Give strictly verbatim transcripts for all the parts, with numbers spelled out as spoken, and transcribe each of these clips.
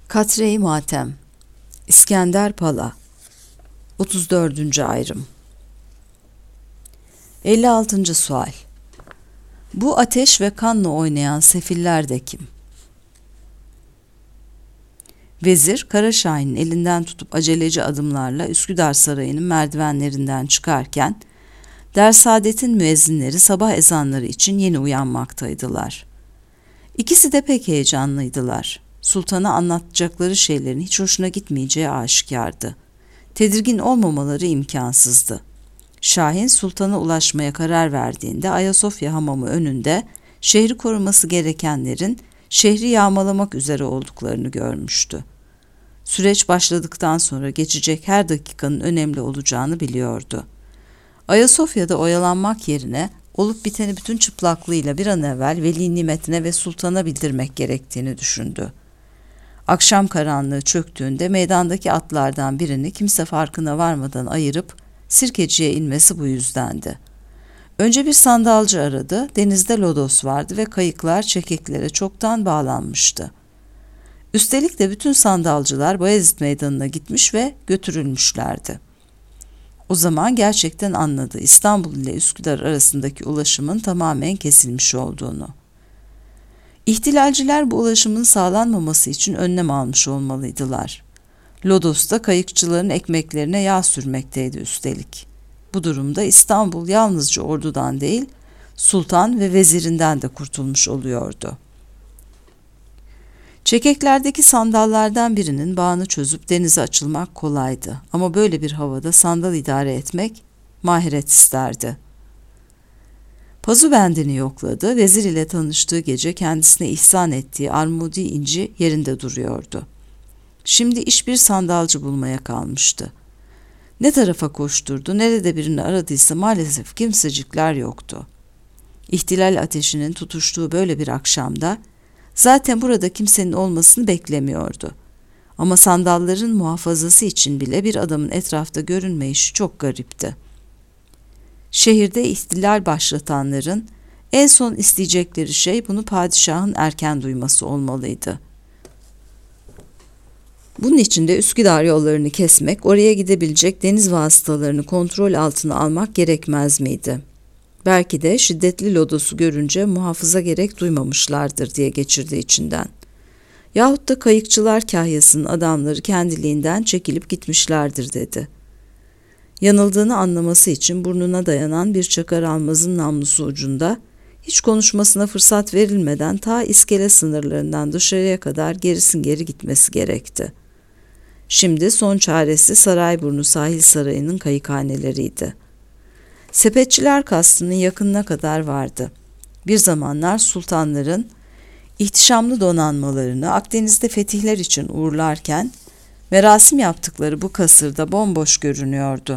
Katre-i Matem İskender Pala otuz dördüncü ayrım. elli altıncı sual. Bu ateş ve kanla oynayan sefiller de kim? Vezir, Karaşahin'in elinden tutup aceleci adımlarla Üsküdar Sarayı'nın merdivenlerinden çıkarken, Dersaadet'in müezzinleri sabah ezanları için yeni uyanmaktaydılar. İkisi de pek heyecanlıydılar. Sultana anlatacakları şeylerin hiç hoşuna gitmeyeceği aşikardı. Tedirgin olmamaları imkansızdı. Şahin sultana ulaşmaya karar verdiğinde Ayasofya hamamı önünde şehri koruması gerekenlerin şehri yağmalamak üzere olduklarını görmüştü. Süreç başladıktan sonra geçecek her dakikanın önemli olacağını biliyordu. Ayasofya'da oyalanmak yerine olup biteni bütün çıplaklığıyla bir an evvel veli nimetine ve sultana bildirmek gerektiğini düşündü. Akşam karanlığı çöktüğünde meydandaki atlardan birini kimse farkına varmadan ayırıp Sirkeci'ye inmesi bu yüzdendi. Önce bir sandalcı aradı, denizde lodos vardı ve kayıklar çekeklere çoktan bağlanmıştı. Üstelik de bütün sandalcılar Bayezid Meydanı'na gitmiş ve götürülmüşlerdi. O zaman gerçekten anladı İstanbul ile Üsküdar arasındaki ulaşımın tamamen kesilmiş olduğunu. İhtilalciler bu ulaşımın sağlanmaması için önlem almış olmalıydılar. Lodos'ta kayıkçıların ekmeklerine yağ sürmekteydi üstelik. Bu durumda İstanbul yalnızca ordudan değil, sultan ve vezirinden de kurtulmuş oluyordu. Çekeklerdeki sandallardan birinin bağını çözüp denize açılmak kolaydı ama böyle bir havada sandal idare etmek mahiret isterdi. Pazubendini yokladı, vezir ile tanıştığı gece kendisine ihsan ettiği armudi inci yerinde duruyordu. Şimdi iş bir sandalcı bulmaya kalmıştı. Ne tarafa koşturdu, nerede birini aradıysa maalesef kimsecikler yoktu. İhtilal ateşinin tutuştuğu böyle bir akşamda zaten burada kimsenin olmasını beklemiyordu. Ama sandalların muhafazası için bile bir adamın etrafta görünmeyişi çok garipti. Şehirde ihtilal başlatanların en son isteyecekleri şey bunu padişahın erken duyması olmalıydı. Bunun için de Üsküdar yollarını kesmek, oraya gidebilecek deniz vasıtalarını kontrol altına almak gerekmez miydi? Belki de şiddetli lodosu görünce muhafıza gerek duymamışlardır diye geçirdi içinden. Yahut da kayıkçılar kahyasının adamları kendiliğinden çekilip gitmişlerdir dedi. Yanıldığını anlaması için burnuna dayanan bir çakar almazın namlusu ucunda, hiç konuşmasına fırsat verilmeden ta iskele sınırlarından dışarıya kadar gerisin geri gitmesi gerekti. Şimdi son çaresi Sarayburnu Sahil Sarayı'nın kayıkhaneleriydi. Sepetçiler kastının yakınına kadar vardı. Bir zamanlar sultanların ihtişamlı donanmalarını Akdeniz'de fetihler için uğurlarken merasim yaptıkları bu kasırda bomboş görünüyordu.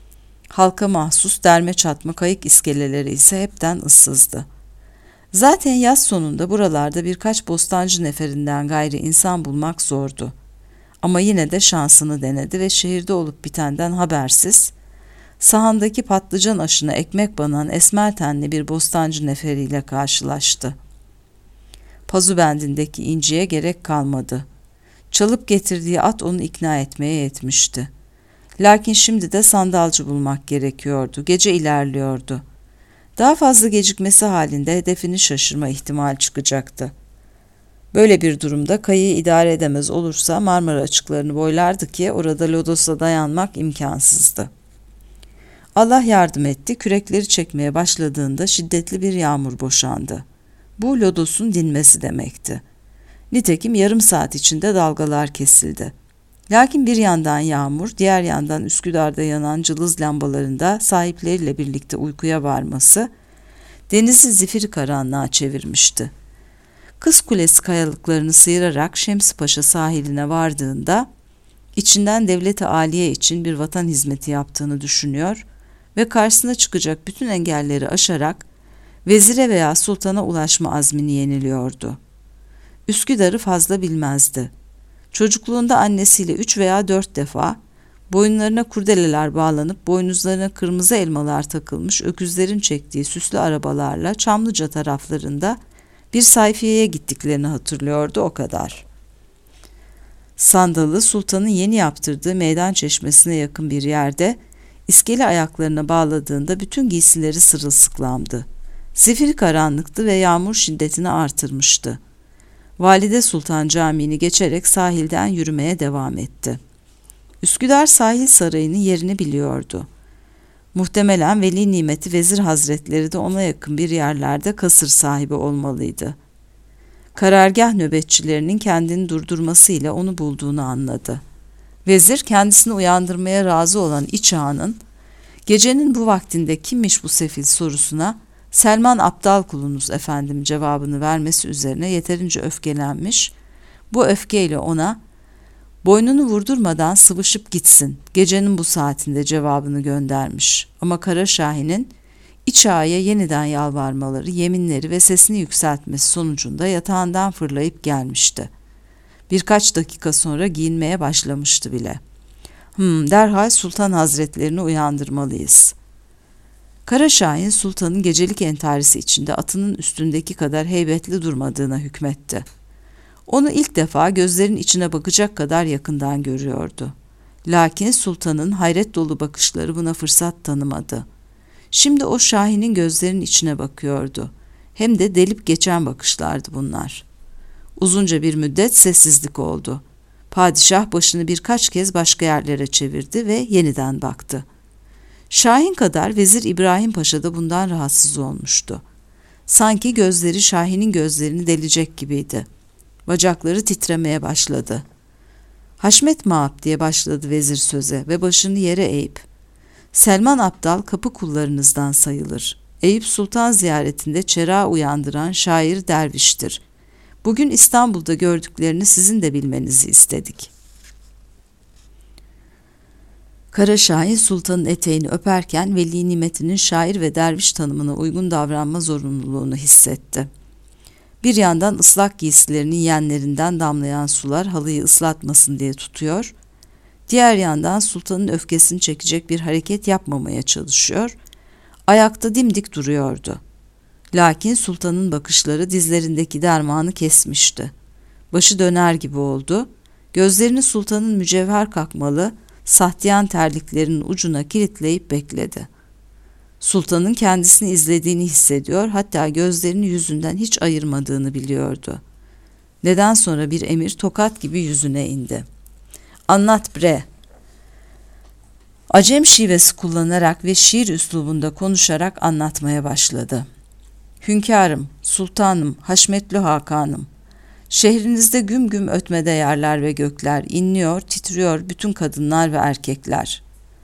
Halka mahsus derme çatma kayık iskeleleri ise hepten ıssızdı. Zaten yaz sonunda buralarda birkaç bostancı neferinden gayri insan bulmak zordu. Ama yine de şansını denedi ve şehirde olup bitenden habersiz, sahandaki patlıcan aşına ekmek banan esmer tenli bir bostancı neferiyle karşılaştı. Pazubendindeki inciye gerek kalmadı. Çalıp getirdiği at onu ikna etmeye yetmişti. Lakin şimdi de sandalcı bulmak gerekiyordu. Gece ilerliyordu. Daha fazla gecikmesi halinde hedefini şaşırma ihtimal çıkacaktı. Böyle bir durumda kayığı idare edemez olursa Marmara açıklarını boylardı ki orada lodosa dayanmak imkansızdı. Allah yardım etti, kürekleri çekmeye başladığında şiddetli bir yağmur boşandı. Bu lodosun dinmesi demekti. Nitekim yarım saat içinde dalgalar kesildi. Lakin bir yandan yağmur, diğer yandan Üsküdar'da yanan cılız lambalarında sahipleriyle birlikte uykuya varması, denizi zifiri karanlığa çevirmişti. Kız Kulesi kayalıklarını sıyırarak Şemsipaşa sahiline vardığında, içinden devlet-i âliye için bir vatan hizmeti yaptığını düşünüyor ve karşısına çıkacak bütün engelleri aşarak vezire veya sultana ulaşma azmini yeniliyordu. Üsküdar'ı fazla bilmezdi. Çocukluğunda annesiyle üç veya dört defa boyunlarına kurdeleler bağlanıp boynuzlarına kırmızı elmalar takılmış öküzlerin çektiği süslü arabalarla Çamlıca taraflarında bir sayfiyeye gittiklerini hatırlıyordu o kadar. Sandalı sultanın yeni yaptırdığı meydan çeşmesine yakın bir yerde, iskele ayaklarına bağladığında bütün giysileri sırılsıklamdı. Zifiri karanlıktı ve yağmur şiddetini artırmıştı. Valide Sultan Camii'ni geçerek sahilden yürümeye devam etti. Üsküdar Sahil Sarayı'nın yerini biliyordu. Muhtemelen Veli Nimeti Vezir Hazretleri de ona yakın bir yerlerde kasır sahibi olmalıydı. Karargah nöbetçilerinin kendini durdurmasıyla onu bulduğunu anladı. Vezir kendisini uyandırmaya razı olan iç ağanın, gecenin bu vaktinde kimmiş bu sefil sorusuna Selman Aptal kulunuz efendim cevabını vermesi üzerine yeterince öfkelenmiş, bu öfkeyle ona boynunu vurdurmadan sıvışıp gitsin gecenin bu saatinde cevabını göndermiş. Ama Kara Şahin'in iç ağaya yeniden yalvarmaları, yeminleri ve sesini yükseltmesi sonucunda yatağından fırlayıp gelmişti. Birkaç dakika sonra giyinmeye başlamıştı bile. Hmm, derhal Sultan Hazretlerini uyandırmalıyız. Kara Şahin sultanın gecelik entarisi içinde atının üstündeki kadar heybetli durmadığına hükmetti. Onu ilk defa gözlerin içine bakacak kadar yakından görüyordu. Lakin sultanın hayret dolu bakışları buna fırsat tanımadı. Şimdi o Şahin'in gözlerinin içine bakıyordu. Hem de delip geçen bakışlardı bunlar. Uzunca bir müddet sessizlik oldu. Padişah başını birkaç kez başka yerlere çevirdi ve yeniden baktı. Şahin kadar Vezir İbrahim Paşa da bundan rahatsız olmuştu. Sanki gözleri Şahin'in gözlerini delecek gibiydi. Bacakları titremeye başladı. Haşmet Maap diye başladı vezir söze ve başını yere eğip, Selman Aptal kapı kullarınızdan sayılır. Eyüp Sultan ziyaretinde çera uyandıran şair derviştir. Bugün İstanbul'da gördüklerini sizin de bilmenizi istedik. Kara Şahin sultanın eteğini öperken Veli Nimet'inin şair ve derviş tanımına uygun davranma zorunluluğunu hissetti. Bir yandan ıslak giysilerinin yenlerinden damlayan sular halıyı ıslatmasın diye tutuyor, diğer yandan sultanın öfkesini çekecek bir hareket yapmamaya çalışıyor, ayakta dimdik duruyordu. Lakin sultanın bakışları dizlerindeki dermanı kesmişti. Başı döner gibi oldu, gözlerini sultanın mücevher kakmalı, sahtiyan terliklerinin ucuna kilitleyip bekledi. Sultanın kendisini izlediğini hissediyor, hatta gözlerini yüzünden hiç ayırmadığını biliyordu. Neden sonra bir emir tokat gibi yüzüne indi. Anlat bre. Acem şivesi kullanarak ve şiir üslubunda konuşarak anlatmaya başladı. Hünkârım, sultanım, haşmetli hakanım. Şehrinizde güm güm ötmede yerler ve gökler, inliyor, titriyor bütün kadınlar ve erkekler.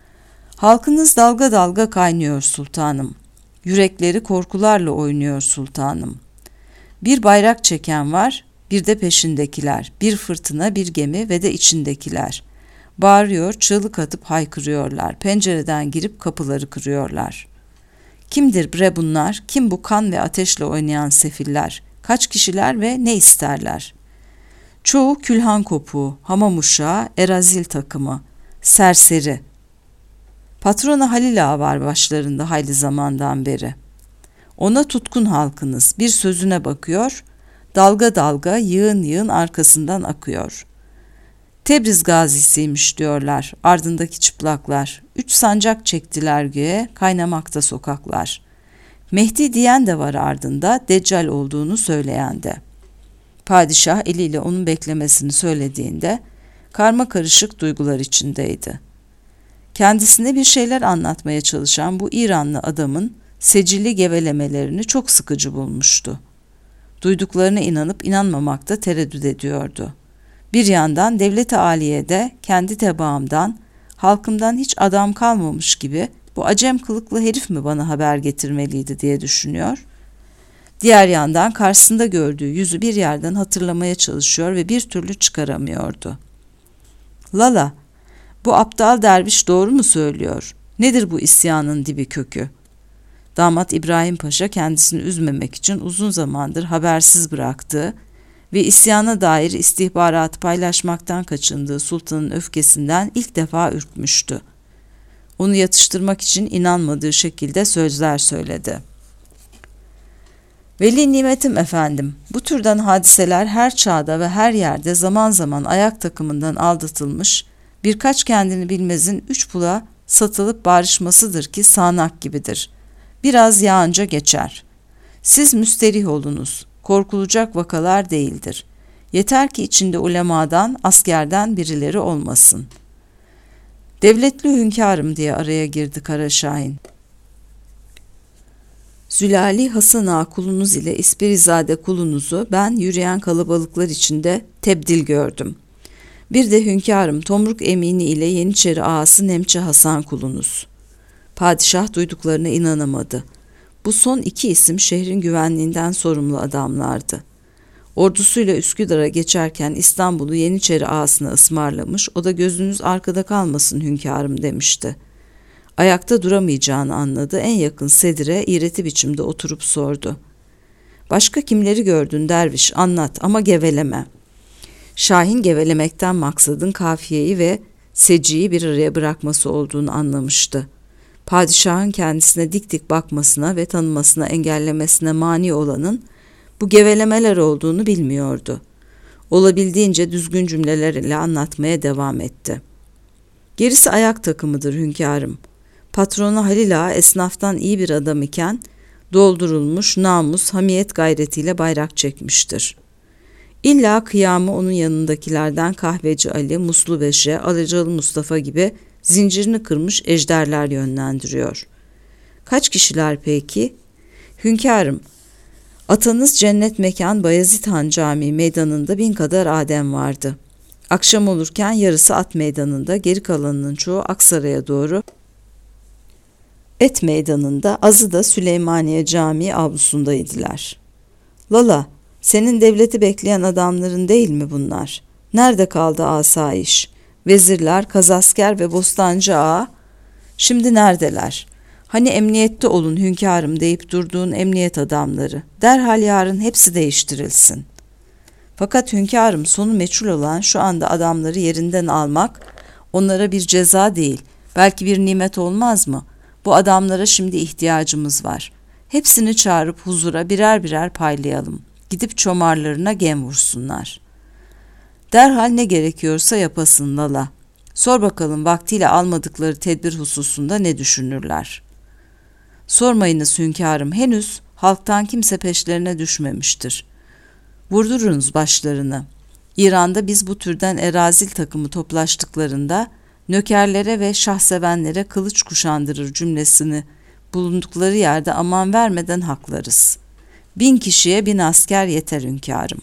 Halkınız dalga dalga kaynıyor sultanım. Yürekleri korkularla oynuyor sultanım. Bir bayrak çeken var, bir de peşindekiler, bir fırtına, bir gemi ve de içindekiler. Bağırıyor, çığlık atıp haykırıyorlar, pencereden girip kapıları kırıyorlar. Kimdir bre bunlar, kim bu kan ve ateşle oynayan sefiller, kaç kişiler ve ne isterler? Çoğu külhan kopuğu, hamam uşağı, erazil takımı, serseri. Patronu Halil Ağa var başlarında hayli zamandan beri. Ona tutkun halkınız bir sözüne bakıyor, dalga dalga yığın yığın arkasından akıyor. Tebriz gazisiymiş diyorlar ardındaki çıplaklar. Üç sancak çektiler göğe, kaynamakta sokaklar. Mehdi diyen de var ardında, Deccal olduğunu söyleyen de. Padişah eliyle onun beklemesini söylediğinde karma karışık duygular içindeydi. Kendisine bir şeyler anlatmaya çalışan bu İranlı adamın secilli gevelemelerini çok sıkıcı bulmuştu. Duyduklarına inanıp inanmamakta tereddüt ediyordu. Bir yandan devlet-i aliyede kendi tebaamdan, halkımdan hiç adam kalmamış gibi bu acem kılıklı herif mi bana haber getirmeliydi diye düşünüyor. Diğer yandan karşısında gördüğü yüzü bir yerden hatırlamaya çalışıyor ve bir türlü çıkaramıyordu. Lala, bu aptal derviş doğru mu söylüyor? Nedir bu isyanın dibi kökü? Damat İbrahim Paşa kendisini üzmemek için uzun zamandır habersiz bıraktığı ve isyana dair istihbaratı paylaşmaktan kaçındığı sultanın öfkesinden ilk defa ürkmüştü. Onu yatıştırmak için inanmadığı şekilde sözler söyledi. Veli nimetim efendim, bu türden hadiseler her çağda ve her yerde zaman zaman ayak takımından aldatılmış, birkaç kendini bilmezin üç pula satılıp barışmasıdır ki sağanak gibidir. Biraz yağınca geçer. Siz müsterih olunuz, korkulacak vakalar değildir. Yeter ki içinde ulemadan, askerden birileri olmasın. Devletli hünkârım diye araya girdi Kara Şahin. Zülali Hasan Ağa kulunuz ile İspirizade kulunuzu ben yürüyen kalabalıklar içinde tebdil gördüm. Bir de hünkârım Tomruk Emini ile Yeniçeri ağası Nemçe Hasan kulunuz. Padişah duyduklarına inanamadı. Bu son iki isim şehrin güvenliğinden sorumlu adamlardı. Ordusuyla Üsküdar'a geçerken İstanbul'u Yeniçeri ağasına ısmarlamış, o da gözünüz arkada kalmasın hünkârım demişti. Ayakta duramayacağını anladı, en yakın sedire iğreti biçimde oturup sordu. Başka kimleri gördün derviş, anlat ama geveleme. Şahin gevelemekten maksadın kafiyeyi ve seciyi bir araya bırakması olduğunu anlamıştı. Padişahın kendisine dik dik bakmasına ve tanımasına engellemesine mani olanın bu gevelemeler olduğunu bilmiyordu. Olabildiğince düzgün cümleler ile anlatmaya devam etti. Gerisi ayak takımıdır hünkârım. Patronu Halil Ağa esnaftan iyi bir adam iken doldurulmuş namus, hamiyet gayretiyle bayrak çekmiştir. İlla kıyamı onun yanındakilerden Kahveci Ali, Muslu Beşe, Alacalı Mustafa gibi zincirini kırmış ejderler yönlendiriyor. Kaç kişiler peki? Hünkârım, atanız cennet mekan Bayezid Han Camii meydanında bin kadar adem vardı. Akşam olurken yarısı at meydanında, geri kalanının çoğu Aksaray'a doğru, Et meydanında, azı da Süleymaniye Camii avlusundaydılar. Lala, senin devleti bekleyen adamların değil mi bunlar? Nerede kaldı asayiş? Vezirler, kazasker ve bostancı ağa, şimdi neredeler? Hani emniyette olun hünkârım deyip durduğun emniyet adamları, derhal yarın hepsi değiştirilsin. Fakat hünkârım sonu meçhul olan şu anda adamları yerinden almak, onlara bir ceza değil, belki bir nimet olmaz mı? Bu adamlara şimdi ihtiyacımız var. Hepsini çağırıp huzura birer birer paylayalım. Gidip çomarlarına gem vursunlar. Derhal ne gerekiyorsa yapasın Lala. Sor bakalım vaktiyle almadıkları tedbir hususunda ne düşünürler. Sormayınız hünkârım, henüz halktan kimse peşlerine düşmemiştir. Vurdurunuz başlarını. İran'da biz bu türden erazil takımı toplaştıklarında nökerlere ve şahsevenlere kılıç kuşandırır cümlesini bulundukları yerde aman vermeden haklarız. Bin kişiye bin asker yeter hünkârım.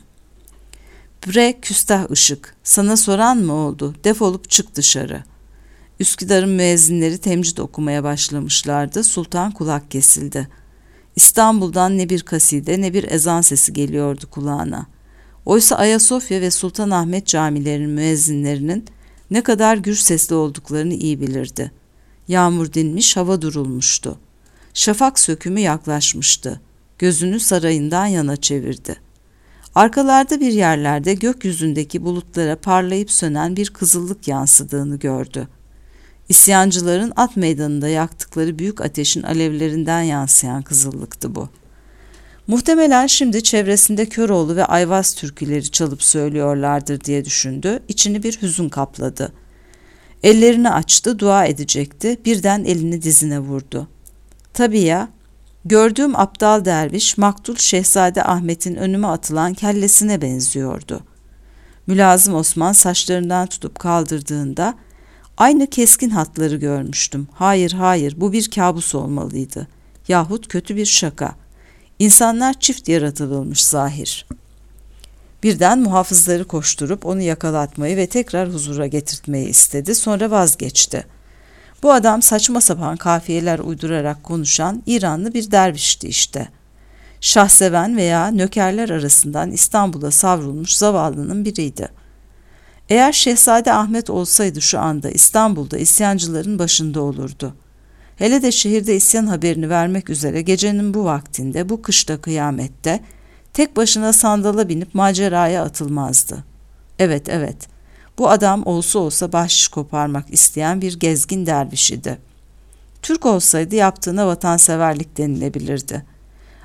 Bre küstah ışık, sana soran mı oldu? Defolup çık dışarı. Üsküdar'ın müezzinleri temcid okumaya başlamışlardı. Sultan kulak kesildi. İstanbul'dan ne bir kaside ne bir ezan sesi geliyordu kulağına. Oysa Ayasofya ve Sultanahmet camilerinin müezzinlerinin ne kadar gür sesli olduklarını iyi bilirdi. Yağmur dinmiş, hava durulmuştu. Şafak sökümü yaklaşmıştı. Gözünü sarayından yana çevirdi. Arkalarda bir yerlerde gökyüzündeki bulutlara parlayıp sönen bir kızıllık yansıdığını gördü. İsyancıların at meydanında yaktıkları büyük ateşin alevlerinden yansıyan kızıllıktı bu. Muhtemelen şimdi çevresinde Köroğlu ve Ayvaz türküleri çalıp söylüyorlardır diye düşündü. İçini bir hüzün kapladı. Ellerini açtı, dua edecekti. Birden elini dizine vurdu. Tabii ya, gördüğüm aptal derviş maktul Şehzade Ahmet'in önüme atılan kellesine benziyordu. Mülazım Osman saçlarından tutup kaldırdığında aynı keskin hatları görmüştüm. Hayır hayır, bu bir kabus olmalıydı. Yahut kötü bir şaka. İnsanlar çift yaratılmış zahir. Birden muhafızları koşturup onu yakalatmayı ve tekrar huzura getirtmeyi istedi. Sonra vazgeçti. Bu adam saçma sapan kafiyeler uydurarak konuşan İranlı bir dervişti işte. Şahseven veya nökerler arasından İstanbul'a savrulmuş zavallının biriydi. Eğer Şehzade Ahmet olsaydı şu anda İstanbul'da isyancıların başında olurdu. Hele de şehirde isyan haberini vermek üzere gecenin bu vaktinde, bu kışta kıyamette, tek başına sandala binip maceraya atılmazdı. Evet, evet, bu adam olsa olsa bahşiş koparmak isteyen bir gezgin derviş idi. Türk olsaydı yaptığına vatanseverlik denilebilirdi.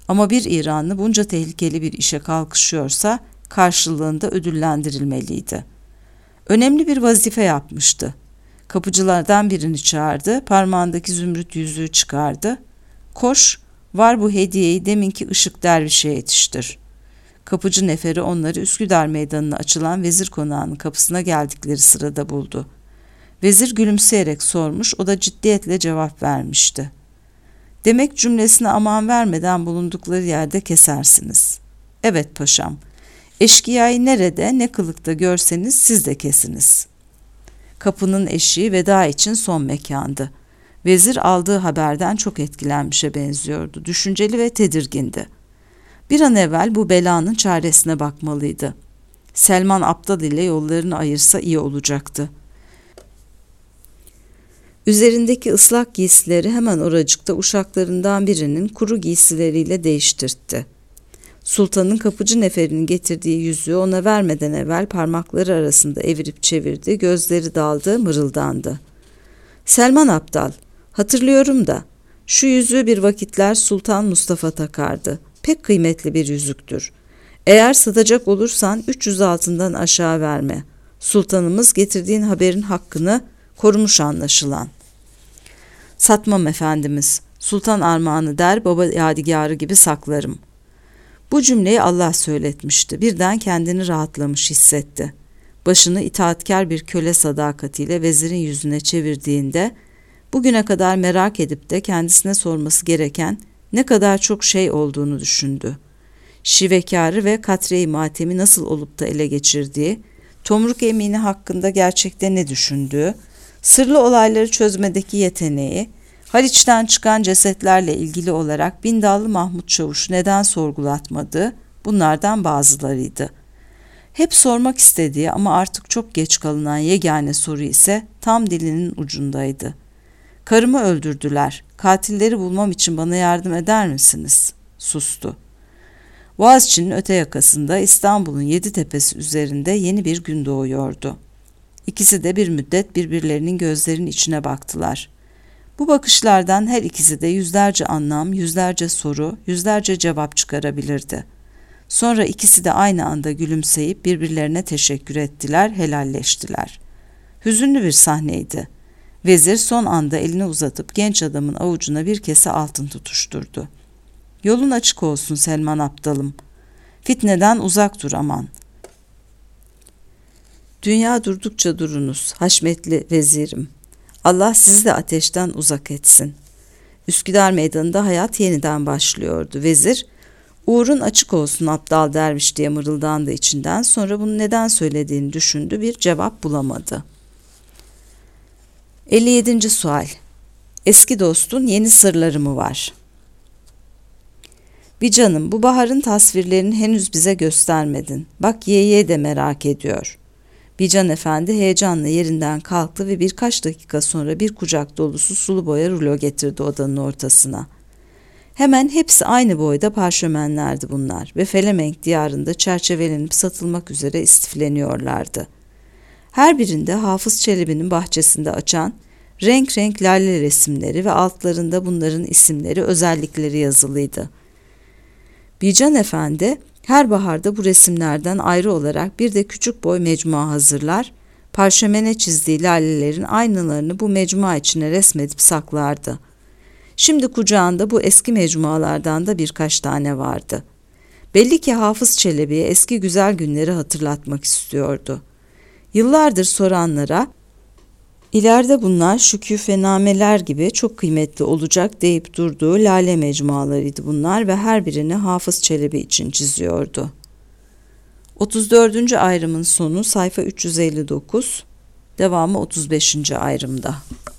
Ama bir İranlı bunca tehlikeli bir işe kalkışıyorsa karşılığında ödüllendirilmeliydi. Önemli bir vazife yapmıştı. Kapıcılardan birini çağırdı, parmağındaki zümrüt yüzüğü çıkardı. Koş, var bu hediyeyi deminki Işık Derviş'e yetiştir. Kapıcı neferi onları Üsküdar Meydanı'na açılan vezir konağının kapısına geldikleri sırada buldu. Vezir gülümseyerek sormuş, o da ciddiyetle cevap vermişti. Demek cümlesine aman vermeden bulundukları yerde kesersiniz. Evet paşam, eşkıyayı nerede ne kılıkta görseniz siz de kesiniz. Kapının eşiği veda için son mekandı. Vezir aldığı haberden çok etkilenmişe benziyordu. Düşünceli ve tedirgindi. Bir an evvel bu belanın çaresine bakmalıydı. Selman Aptal ile yollarını ayırsa iyi olacaktı. Üzerindeki ıslak giysileri hemen oracıkta uşaklarından birinin kuru giysileriyle değiştirtti. Sultanın kapıcı neferinin getirdiği yüzüğü ona vermeden evvel parmakları arasında evirip çevirdi, gözleri daldı, mırıldandı. Selman Aptal, hatırlıyorum da, şu yüzüğü bir vakitler Sultan Mustafa takardı. Pek kıymetli bir yüzüktür. Eğer satacak olursan üç yüz altından aşağı verme. Sultanımız getirdiğin haberin hakkını korumuş anlaşılan. Satmam efendimiz. Sultan armağanı der, baba yadigarı gibi saklarım. Bu cümleyi Allah söyletmişti. Birden kendini rahatlamış hissetti. Başını itaatkar bir köle sadakatiyle vezirin yüzüne çevirdiğinde, bugüne kadar merak edip de kendisine sorması gereken ne kadar çok şey olduğunu düşündü. Şivekarı ve katre-i matemi nasıl olup da ele geçirdiği, Tomruk Emini hakkında gerçekte ne düşündüğü, sırlı olayları çözmedeki yeteneği, Haliç'ten çıkan cesetlerle ilgili olarak Bindallı Mahmut Çavuş'u neden sorgulatmadığı bunlardan bazılarıydı. Hep sormak istediği ama artık çok geç kalınan yegane soru ise tam dilinin ucundaydı. Karımı öldürdüler. Katilleri bulmam için bana yardım eder misiniz? Sustu. Boğaziçi'nin öte yakasında İstanbul'un yedi tepesi üzerinde yeni bir gün doğuyordu. İkisi de bir müddet birbirlerinin gözlerinin içine baktılar. Bu bakışlardan her ikisi de yüzlerce anlam, yüzlerce soru, yüzlerce cevap çıkarabilirdi. Sonra ikisi de aynı anda gülümseyip birbirlerine teşekkür ettiler, helalleştiler. Hüzünlü bir sahneydi. Vezir son anda elini uzatıp genç adamın avucuna bir kese altın tutuşturdu. Yolun açık olsun Selman Aptalım. Fitneden uzak dur aman. Dünya durdukça durunuz, haşmetli vezirim. Allah sizi de ateşten uzak etsin. Üsküdar Meydanı'nda hayat yeniden başlıyordu. Vezir, uğrun açık olsun aptal derviş diye mırıldandı içinden, sonra bunu neden söylediğini düşündü, bir cevap bulamadı. elli yedinci sual. Eski dostun yeni sırları mı var? Bir canım, bu baharın tasvirlerini henüz bize göstermedin. Bak ye ye de merak ediyor. Bican Efendi heyecanla yerinden kalktı ve birkaç dakika sonra bir kucak dolusu sulu boya rulo getirdi odanın ortasına. Hemen hepsi aynı boyda parşömenlerdi bunlar ve Felemenk diyarında çerçevelenip satılmak üzere istifleniyorlardı. Her birinde Hafız Çelebi'nin bahçesinde açan renk renk lale resimleri ve altlarında bunların isimleri, özellikleri yazılıydı. Bican Efendi her baharda bu resimlerden ayrı olarak bir de küçük boy mecmua hazırlar, parşömene çizdiği lalelerin aynalarını bu mecmua içine resmedip saklardı. Şimdi kucağında bu eski mecmualardan da birkaç tane vardı. Belli ki Hafız Çelebi'ye eski güzel günleri hatırlatmak istiyordu. Yıllardır soranlara, ileride bunlar şükufenameler gibi çok kıymetli olacak deyip durduğu lale mecmualarıydı bunlar ve her birini Hafız Çelebi için çiziyordu. otuz dördüncü ayrımın sonu sayfa üç yüz elli dokuz, devamı otuz beşinci ayrımda.